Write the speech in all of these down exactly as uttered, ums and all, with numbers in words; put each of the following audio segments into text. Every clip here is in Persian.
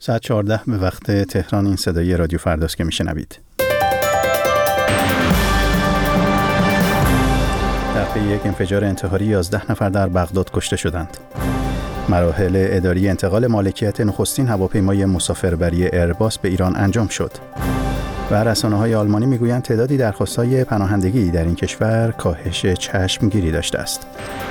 ساعت چهارده به وقت تهران. این صدای رادیو فرداست که میشنوید. در پی یک انفجار انتحاری یازده نفر در بغداد کشته شدند. مراحل اداری انتقال مالکیت نخستین هواپیمای مسافربری ایرباس به ایران انجام شد. و رسانه‌های آلمانی میگویند تعدادی درخواست‌های پناهندگی در این کشور کاهش چشمگیری داشته است.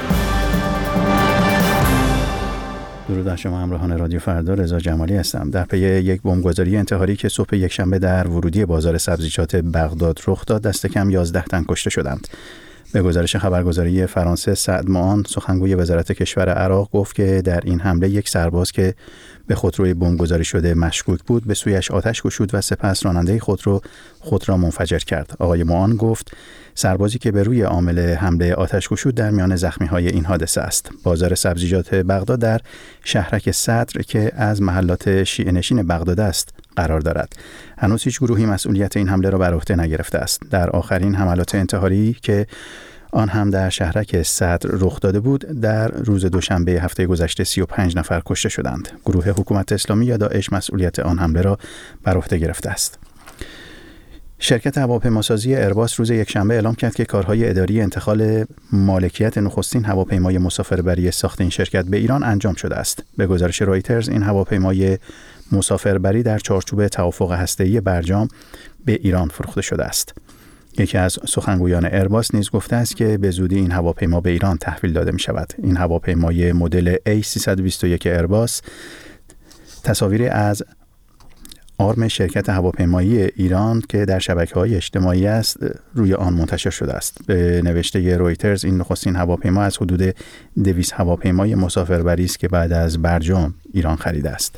درود بر شما همراهان رادیو فردا، رضا جمالی هستم. در پی یک بمبگذاری انتحاری که صبح یکشنبه در ورودی بازار سبزیجات بغداد رخ داد، دست کم یازده تن کشته شدند. به گزارش خبرگزاری فرانسه، سعد معان، سخنگوی وزارت کشور عراق، گفت که در این حمله یک سرباز که به خودروی بمبگذاری شده مشکوک بود به سویش آتش گشود و سپس راننده خودرو خود را منفجر کرد. آقای معان گفت سربازی که به روی عامل حمله آتش گشود در میان زخمی‌های این حادثه است. بازار سبزیجات بغداد در شهرک صدر که از محلات شیعه‌نشین بغداد است قرار دارد. هنوز هیچ گروهی مسئولیت این حمله را بر عهده نگرفته است. در آخرین حملات انتحاری که آن هم در شهرک صدر رخ داده بود، در روز دوشنبه هفته گذشته سی و پنج نفر کشته شدند. گروه حکومت اسلامی یا داعش مسئولیت آن حمله را بر عهده گرفته است. شرکت هواپیماسازی ایرباس روز یکشنبه اعلام کرد که کارهای اداری انتقال مالکیت نخستین هواپیمای مسافربری ساخت این شرکت به ایران انجام شده است. به گزارش رایترز، این هواپیمای مسافربری در چارچوب توافق هسته‌ای برجام به ایران فروخته شده است. یکی از سخنگویان ایرباس نیز گفته است که به زودی این هواپیما به ایران تحویل داده می شود. این هواپیمای مدل ای سیصد و بیست و یک ایرباس تصاویری از آرم شرکت هواپیمایی ایران که در شبکه‌های اجتماعی است روی آن منتشر شده است. به نوشته رویترز، این نخستین هواپیما از حدود دویست هواپیمای مسافربری است که بعد از برجام ایران خریده است.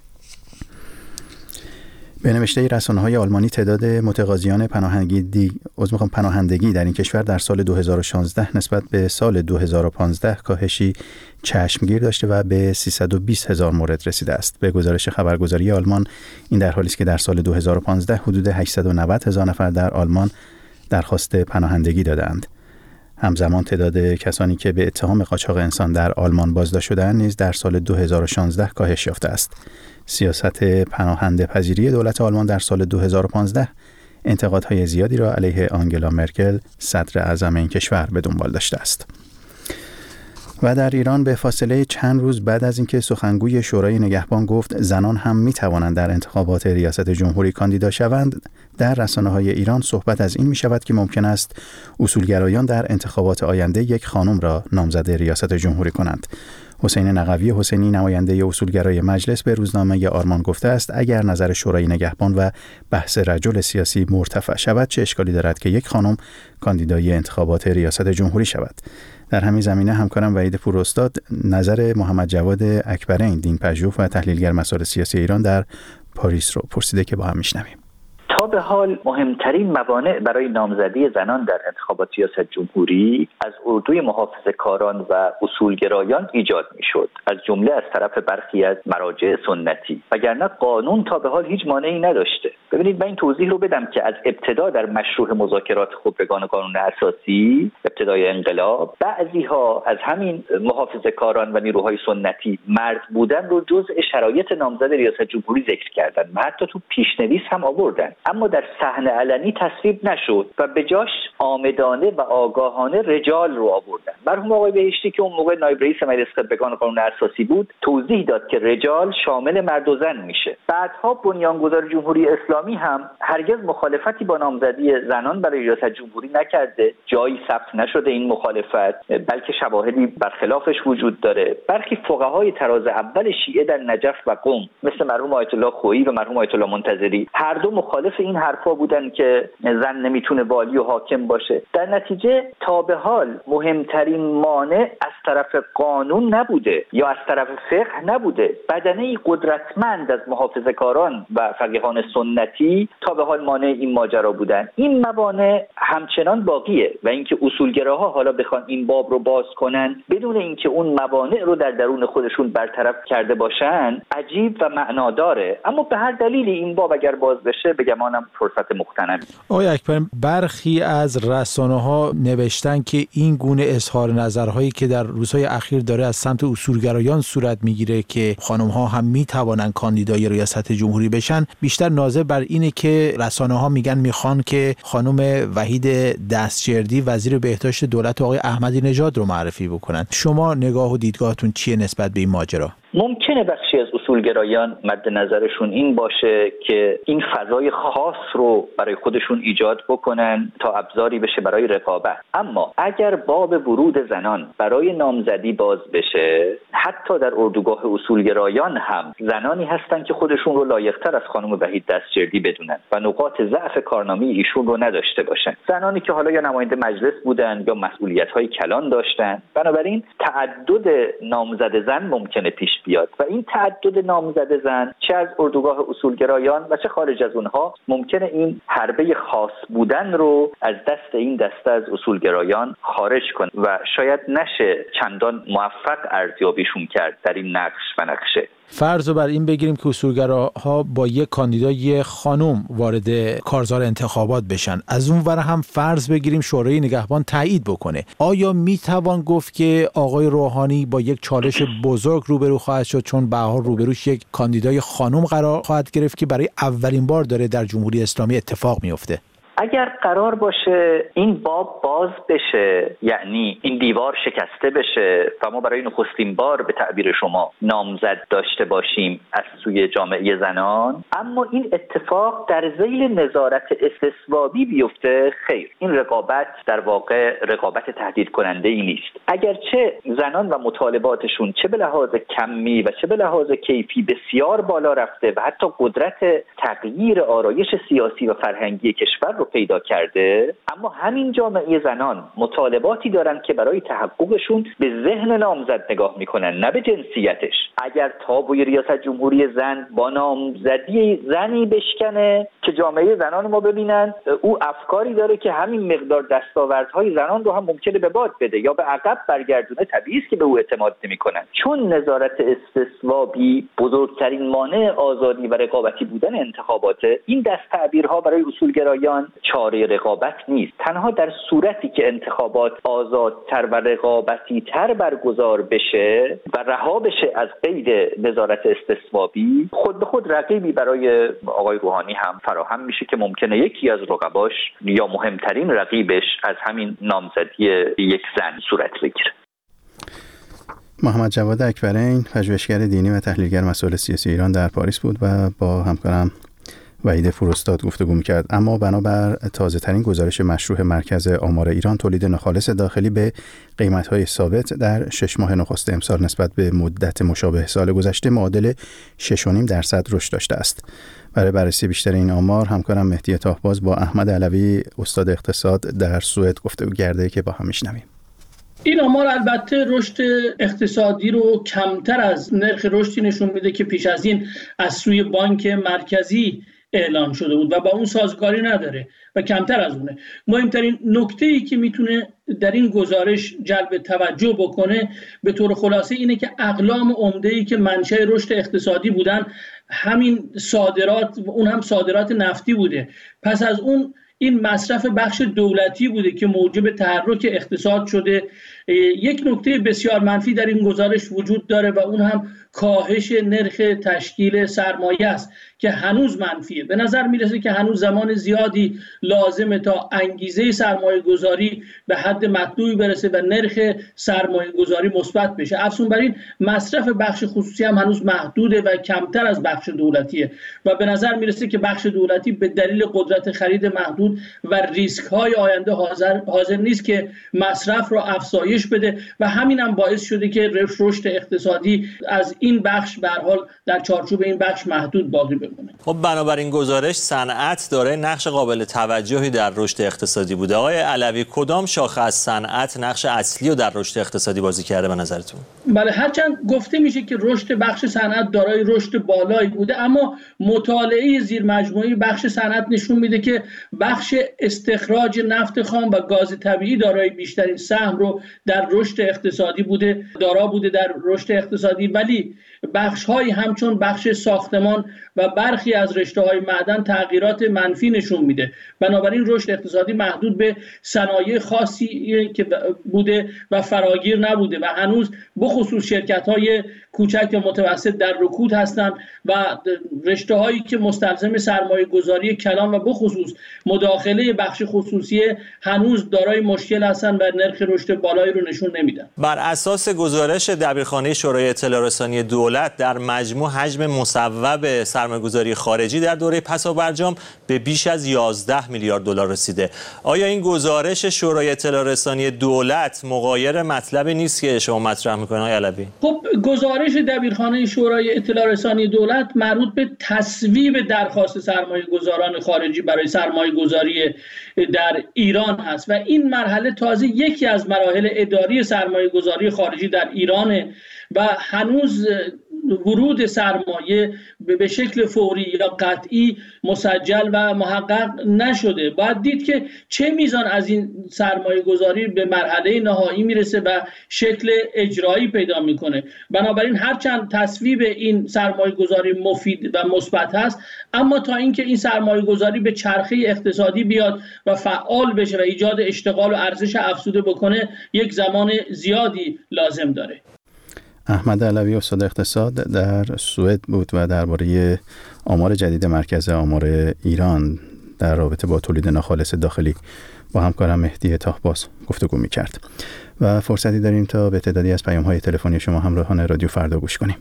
به نوشته رسانه‌های آلمانی، تعداد متقاضیان پناهندگی عذر پناهندگی در این کشور در سال دو هزار و شانزده نسبت به سال دو هزار و پانزده کاهشی چشمگیر داشته و به سیصد و بیست هزار مورد رسیده است. به گزارش خبرگزاری آلمان، این در حالی است که در سال دو هزار و پانزده حدود هشتصد و نود هزار نفر در آلمان درخواست پناهندگی دادند. همزمان تعداد کسانی که به اتهام قاچاق انسان در آلمان بازداشت شدند نیز در سال دو هزار و شانزده کاهش یافته است. سیاست پناهنده پذیری دولت آلمان در سال دو هزار و پانزده انتقادهای زیادی را علیه آنگلا مرکل، صدر اعظم این کشور، به دنبال داشته است. و در ایران به فاصله چند روز بعد از اینکه سخنگوی شورای نگهبان گفت زنان هم می توانند در انتخابات ریاست جمهوری کاندیدا شوند، در رسانه‌های ایران صحبت از این می شود که ممکن است اصولگرایان در انتخابات آینده یک خانم را نامزد ریاست جمهوری کنند. حسین نقوی حسینی، نماینده اصولگرای مجلس، به روزنامه آرمان گفته است اگر نظر شورای نگهبان و بحث رجل سیاسی مرتفع شود، چه اشکالی دارد که یک خانم کاندیدای انتخابات ریاست جمهوری شود. در همین زمینه همکارم وحید پوراستاد نظر محمد جواد اکبرین، دین‌پژوه و تحلیلگر مسائل سیاسی ایران در پاریس رو پرسیده که با هم میشنویم. تا به حال مهمترین موانع برای نامزدی زنان در انتخابات ریاست جمهوری از اردوی محافظه‌کاران و اصولگرایان ایجاد میشد، از جمله از طرف برخی از مراجع سنتی، وگرنه قانون تا به حال هیچ مانعی نداشته. ببینید، من این توضیح رو بدم که از ابتدا در مشروع مذاکرات خبرگان قانون اساسی، ابتدای انقلاب، بعضی‌ها از همین محافظه‌کاران و نیروهای سنتی مرد بودن رو جزء شرایط نامزد ریاست جمهوری ذکر کردن و حتی تو پیشنویس هم آوردن، اما در صحنه علنی تصویب نشد و به جاش عامدانه و آگاهانه رجال رو آوردن. مرحوم آقای بهشتی که اون موقع نایب رئیس مجلس خبرگان قانون اساسی بود، توضیح داد که رجال شامل مرد و زن میشه. بعدها بنیانگذار جمهوری اسلامی هم هرگز مخالفتی با نامزدی زنان برای ریاست جمهوری نکرده، جایی ثبت نشده این مخالفت، بلکه شواهدی برخلافش وجود داره. برخی فقهای تراز اول شیعه در نجف و قم مثل مرحوم آیت الله خویی و مرحوم آیت الله منتظری هر دو مخالف این حرفا بودن که زن نمیتونه والی و حاکم باشه. در نتیجه تا به حال مهمترین مانع از طرف قانون نبوده یا از طرف فقه نبوده، بدنه‌ای قدرتمند از محافظه‌کاران و فقیهان سنتی امنیتی تا به حال مانع این ماجرا بودن. این موانع همچنان باقیه و اینکه اصولگراها حالا بخوان این باب رو باز کنن بدون اینکه اون موانع رو در درون خودشون برطرف کرده باشن عجیب و معناداره. اما به هر دلیلی این باب اگر باز بشه به گمانم فرصت مختنمی. آقای اکبر، برخی از رسانه‌ها نوشتن که این گونه اظهار نظرهایی که در روزهای اخیر داره از سمت اصولگرایان صورت میگیره که خانم‌ها هم میتوانن کاندیدای ریاست جمهوری بشن، بیشتر ناظر بر اینه که رسانه‌ها میگن میخوان که خانم وحید دستجردی وزیر بهداشت دولت آقای احمدی نژاد رو معرفی بکنن. شما نگاه و دیدگاهتون چیه نسبت به این ماجرا؟ ممکنه بخشی از اصولگرایان مد نظرشون این باشه که این فضای خاص رو برای خودشون ایجاد بکنن تا ابزاری بشه برای رقابت. اما اگر باب ورود زنان برای نامزدی باز بشه، حتی در اردوگاه اصولگرایان هم زنانی هستن که خودشون رو لایق‌تر از خانم وحید دستجردی بدونن و نقاط ضعف کارنامه ایشون رو نداشته باشن. زنانی که حالا یا نماینده مجلس بودن یا مسئولیت‌های کلان داشتن. بنابراین تعدد نامزد زن ممکنه پیش بیاد و این تعدد نامزد زن چه از اردوگاه اصولگرایان و چه خارج از اونها ممکنه این حربه خاص بودن رو از دست این دسته از اصولگرایان خارج کنه و شاید نشه چندان موفق ارزیابیشون کرد در این نقش و نقشه. فرض رو بر این بگیریم که اصولگراها با یک کاندیدای خانم وارد کارزار انتخابات بشن، از اون ور هم فرض بگیریم شورای نگهبان تایید بکنه. آیا میتوان گفت که آقای روحانی با یک چالش بزرگ روبرو خواهد شد، چون به هر حال روبروش یک کاندیدای خانم قرار خواهد گرفت که برای اولین بار داره در جمهوری اسلامی اتفاق میفته؟ اگر قرار باشه این باب باز بشه، یعنی این دیوار شکسته بشه و ما برای نخستین بار به تعبیر شما نامزد داشته باشیم از سوی جامعه زنان، اما این اتفاق در ذیل نظارت استثوابی بیفته، خیر، این رقابت در واقع رقابت تهدید کننده ای نیست. اگرچه زنان و مطالباتشون چه به لحاظ کمی و چه به لحاظ کیفی بسیار بالا رفته و حتی قدرت تغییر آرایش سیاسی و فرهنگی کشور پیدا کرده، اما همین جامعه زنان مطالباتی دارن که برای تحققشون به ذهن نامزد نگاه میکنن، نه به جنسیتش. اگر تابوی ریاست جمهوری زن با نامزدی زنی بشکنه که جامعه زنان ما ببینن او افکاری داره که همین مقدار دستاوردهای زنان رو هم ممکنه به باد بده یا به عقب برگردونه، طبیعی است که به او اعتماد نمیکنن. چون نظارت استثوابی بزرگترین مانع آزادی و رقابتی بودن انتخابات، این دست تعبیرها برای اصولگرایان چاره رقابت نیست. تنها در صورتی که انتخابات آزادتر و رقابتی تر برگزار بشه و رها بشه از قید نظارت استثوابی، خود به خود رقیبی برای آقای روحانی هم فراهم میشه که ممکنه یکی از رقباش یا مهمترین رقیبش از همین نامزدی یک زن صورت بگیره. محمد جواد اکبرین، پژوهشگر دینی و تحلیلگر مسائل سیاسی ایران در پاریس بود و با همکارم وحید فرستاد گفتگو می‌کرد. اما بنابر تازه‌ترین گزارش مشروع مرکز آمار ایران، تولید ناخالص داخلی به قیمت‌های ثابت در شش ماه نخست امسال نسبت به مدت مشابه سال گذشته معادل شش و نیم درصد رشد داشته است. برای بررسی بیشتر این آمار همکارم مهدی تاهباز با احمد علوی استاد اقتصاد در سوئد گفتگو کرده که با هم میشنویم. این آمار البته رشد اقتصادی رو کمتر از نرخ رشدی نشون میده که پیش از این از سوی بانک مرکزی اعلام شده بود و با اون سازگاری نداره و کمتر از اونه. مهمترین نکته‌ای که میتونه در این گزارش جلب توجه بکنه به طور خلاصه اینه که اقلام عمده‌ای که منشأ رشد اقتصادی بودن همین صادرات، اون هم صادرات نفتی بوده. پس از اون این مصرف بخش دولتی بوده که موجب تحرک اقتصاد شده. یک نکته بسیار منفی در این گزارش وجود داره و اون هم کاهش نرخ تشکیل سرمایه است که هنوز منفیه. به نظر میرسه که هنوز زمان زیادی لازمه تا انگیزه سرمایه گذاری به حد مطلوبی برسه و نرخ سرمایه گذاری مثبت بشه. افزون بر این مصرف بخش خصوصی هم هنوز محدوده و کمتر از بخش دولتیه و به نظر میرسه که بخش دولتی به دلیل قدرت خرید محدود و ریسک های آینده حاضر, حاضر نیست که مصرف رو افزایش افزایش بده و همین هم باعث شده که رشد اقتصادی از این بخش به هر حال در چارچوب این بخش محدود باقی بمونه. خب بنابراین گزارش صنعت داره نقش قابل توجهی در رشد اقتصادی بوده. آقای علوی، کدام شاخه از صنعت نقش اصلی رو در رشد اقتصادی بازی کرده به نظرتون؟ بله، هرچند گفته میشه که رشد بخش صنعت دارای رشد بالایی بوده، اما مطالعه زیرمجموعه بخش صنعت نشون میده که بخش استخراج نفت خام و گاز طبیعی دارای بیشترین سهم رو در رشد اقتصادی بوده دارا بوده در رشد اقتصادی، ولی بخش‌هایی همچون بخش ساختمان و برخی از رشته‌های معدن تغییرات منفی نشون میده. بنابراین رشد اقتصادی محدود به صنایع خاصی که بوده و فراگیر نبوده و هنوز بخصوص شرکت‌های کوچک و متوسط در رکود هستند و رشته‌هایی که مستلزم سرمایه‌گذاری کلان و بخصوص مداخله بخش خصوصی هنوز دارای مشکل هستند و نرخ رشد بالایی رو نشون نمیدن. بر اساس گزارش دبیرخانه شورای اطلاع رسانی دولت در مجموع حجم مصوب سرمایه‌گذاری خارجی در دوره پسابرجام به بیش از یازده میلیارد دلار رسیده. آیا این گزارش شورای اطلاع رسانی دولت مغایر مطلبی نیست که شما مطرح می‌کنید آقای علوی؟ خب گزارش دبیرخانه شورای اطلاع رسانی دولت مربوط به تصویب درخواست سرمایه‌گذاران خارجی برای سرمایه‌گذاری در ایران هست و این مرحله تازه یکی از مراحل اداری سرمایه‌گذاری خارجی در ایرانه و هنوز ورود سرمایه به شکل فوری یا قطعی مسجل و محقق نشده. باید دید که چه میزان از این سرمایه گذاری به مرحله نهایی میرسه و شکل اجرایی پیدا میکنه. بنابراین هرچند تصویب این سرمایه گذاری مفید و مثبت هست، اما تا اینکه این سرمایه گذاری به چرخه اقتصادی بیاد و فعال بشه و ایجاد اشتغال و ارزش افزوده بکنه یک زمان زیادی لازم داره. احمد علوی، استاد اقتصاد، در سوئد بود و درباره آمار جدید مرکز آمار ایران در رابطه با تولید ناخالص داخلی با همکارم مهدی طاهباز گفتگو می‌کرد. و فرصتی داریم تا به تعدادی از پیام‌های تلفنی شما همراهان رادیو فردا گوش کنیم.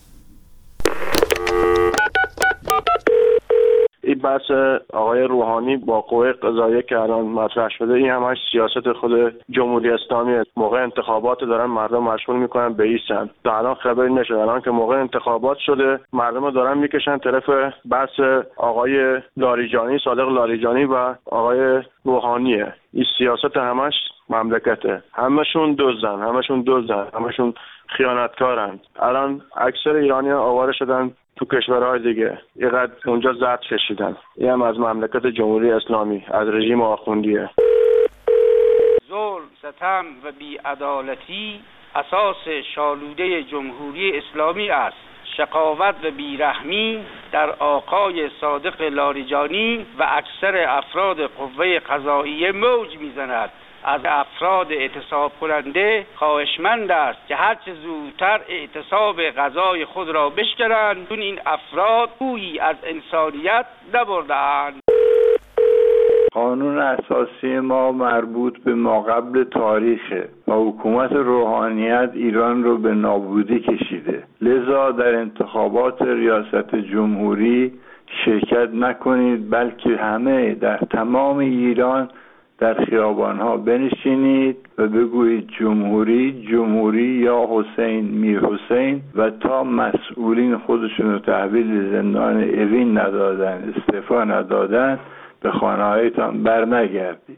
این بحث آقای روحانی با قوه قضاییه که الان مطرح شده، این همش سیاست خود جمهوری اسلامی. موقع انتخابات دارن مردم مشغول میکنن به این سمت. تا الان خبری نشده، الان که موقع انتخابات شده مردم دارن میکشن طرف بحث آقای لاریجانی، صادق لاریجانی و آقای روحانیه. این سیاست همش مملکته. همشون دزدن، همشون دزدن، همشون خیانتکارن. الان اکثر ایرانیان آواره شدن تو کشورهای دیگه، اینقدر اونجا زرد کشیدن. این هم از مملکت جمهوری اسلامی، از رژیم آخوندیه. ظلم، ستم و بی‌عدالتی اساس شالوده جمهوری اسلامی است. شقاوت و بیرحمی در آقای صادق لاریجانی و اکثر افراد قوه قضاییه موج میزند. از افراد اعتصاب کننده خواهشمند است که هرچه زودتر اعتصاب قضای خود را بشکنند، چون این افراد بویی از انسانیت نبرده‌اند. قانون اساسی ما مربوط به ماقبل تاریخه و حکومت روحانیت ایران رو به نابودی کشیده. لذا در انتخابات ریاست جمهوری شرکت نکنید، بلکه همه در تمام ایران در خیابان‌ها بنشینید و بگویید جمهوری، جمهوری یا حسین میر حسین، و تا مسئولین خودشون رو تحویل زندان اوین ندادن، استعفا ندادن، به خانه‌هایتان بر نگردید.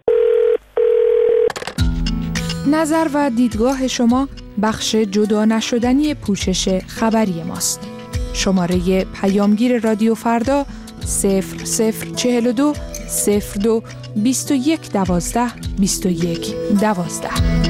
نظر و دیدگاه شما بخش جدا نشدنی پوشش خبری ماست. شماره پیامگیر رادیو فردا صفر صفر چهل و دو صفر دو بیست و یک دوازده بیست و یک دوازده.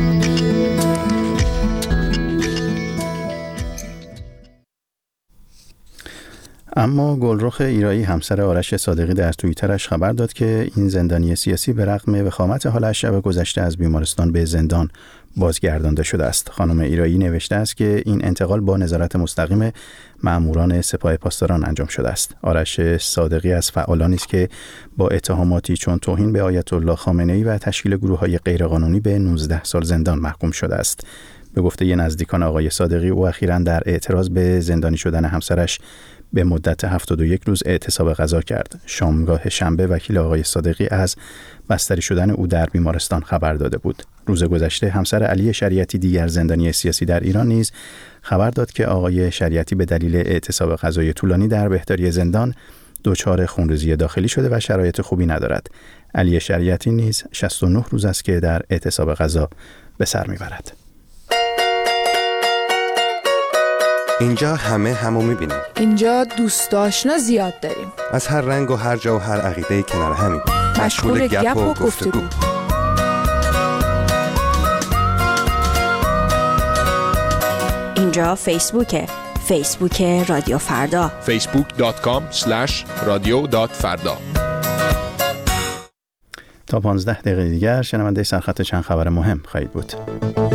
اما گلرخ ایرایی همسر آرش صادقی در توییترش خبر داد که این زندانی سیاسی به رغم وخامت حالش شب گذشته از بیمارستان به زندان بازگردانده شده است. خانم ایرایی نوشته است که این انتقال با نظارت مستقیم ماموران سپاه پاسداران انجام شده است. آرش صادقی از فعالانی است که با اتهاماتی چون توهین به آیت الله خامنه‌ای و تشکیل گروه‌های غیرقانونی به نوزده سال زندان محکوم شده است. به گفته نزدیکان آقای صادقی، او اخیراً در اعتراض به زندانی شدن همسرش به مدت هفتاد و یک روز اعتصاب غذا کرد. شامگاه شنبه وکیل آقای صادقی از بستری شدن او در بیمارستان خبر داده بود. روز گذشته همسر علی شریعتی، دیگر زندانی سیاسی در ایران، نیز خبر داد که آقای شریعتی به دلیل اعتصاب غذای طولانی در بهداری زندان دچار خونریزی داخلی شده و شرایط خوبی ندارد. علی شریعتی نیز شصت و نه روز است که در اعتصاب غذا به سر میبرد. اینجا همه همو میبینیم. اینجا دوست آشنا زیاد داریم. از هر رنگ و هر جا و هر عقیده کنار همیم. مشغول گپ و گفتگو. اینجا فیسبوکه. فیسبوک رادیو فردا. فیسبوک دات کام اسلش رادیو دات فردا. تا پانزده دقیقه دیگر شنونده سرخط چند خبر مهم خواهید بود.